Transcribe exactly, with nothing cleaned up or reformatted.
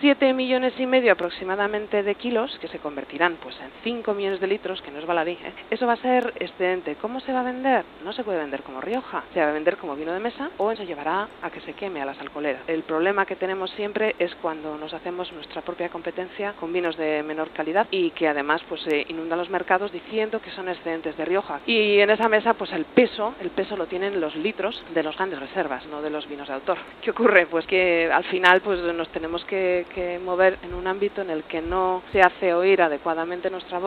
siete millones y medio aproximadamente de kilos, que se convertirán pues en cinco millones de litros, que no es baladí, ¿eh? Eso va a ser excedente. ¿Cómo se va a vender? No se puede vender como Rioja, se va a vender como vino de mesa o se llevará a que se queme a las alcoholeras. El problema que tenemos siempre es cuando nos hacemos nuestra propia competencia con vinos de menor calidad y que además pues eh, inundan los mercados diciendo que son excedentes de Rioja. Y en esa mesa pues el peso, el peso lo tienen los litros de los grandes reservas, no de los vinos de autor. ¿Qué ocurre? Pues que al final pues nos tenemos que, que mover en un ámbito en el que no se hace oír adecuadamente nuestra voz